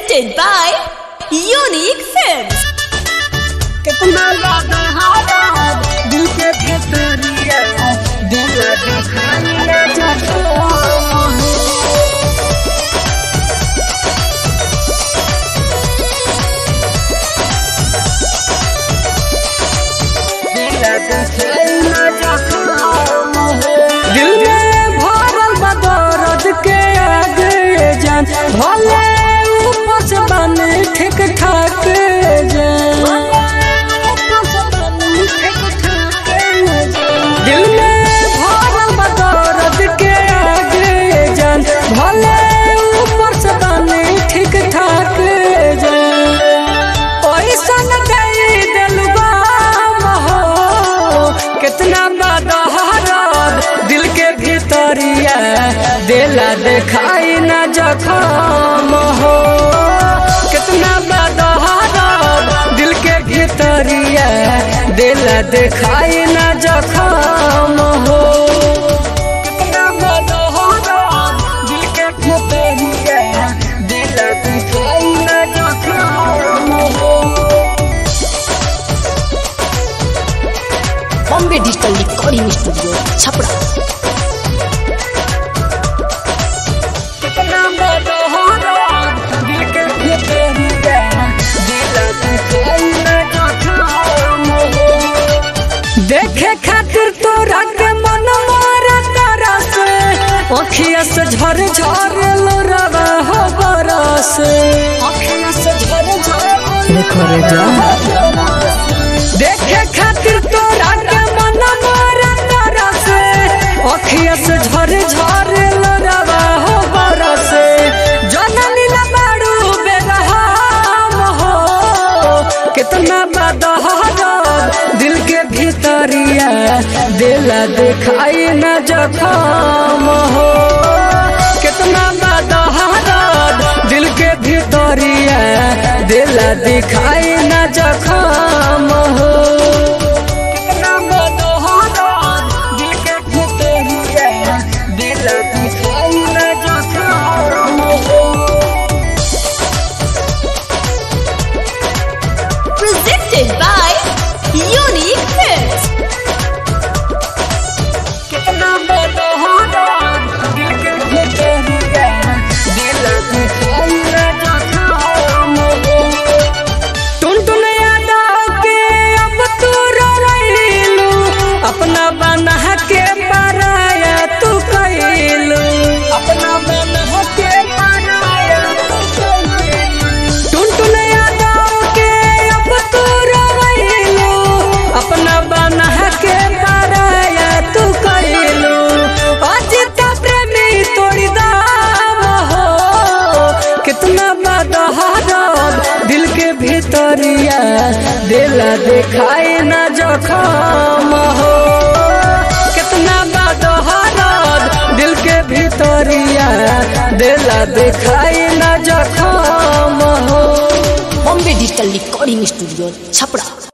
Presented by Unique Films. कितना ज्यादा हारा दिल के भीतरिया दिल दिखाने जाता दिल में भरल बदौलत के आगे जान भले ऊपर से बने ठीक ठाक जान दिल में भरल बदौलत के आगे जान भले ऊपर से बने ठीक ठाक जान पैसा दे दिलवा कितना बदौलत दिल के भीतरिया दिला दिखाई न जखम हो कितना बदौलत दिल के भीतरिया दिला दिखाई न जखम हो कितना बदौलत दिल के भीतरिया दिला दिखाई न जखम हो Bombay Digital Recording Studio, Chapra. कितना बदौलत दिल के भीतरिया दिला दिखाई न जखम हो देखे खातिर तोरा के मन मारा तारा से अखिया से झर झर लोरावा हो बरस अखिया से झर झर देखे खातिर तोरा के मन मारा तारा से अखिया से झर झर लोरावा हो बरस जननी ना बाड़ू बेरहम हो कितना बदौलत दिल के भीतरिया दिला दिखाई न जखम हो कितना बदौलत दिल के भीतरिया दिला दिखाई न जखम हो कितना बदौलत दिल के भीतरिया दिला दिखाई न जखम हो Presented by Unique Films. कितना बदौलत दिल के भीतरिया दिला दिखाई न जखम हो टुनटुन यादव के अब तू रोइलू अपना बना के पराया तू कइलू अपना बना के पराया टुनटुन यादव के अब तू रोइलू अपना बना के पराया तू कइलू अजित प्रेमी तोड़ी दाम हो कितना बदौलत दिल के भीतरिया दिला दिखाई न जखम हो कितना बदौलत दिल के भीतरिया दिला दिखाई न जखम हो Bombay Digital Recording Studio, Chapra.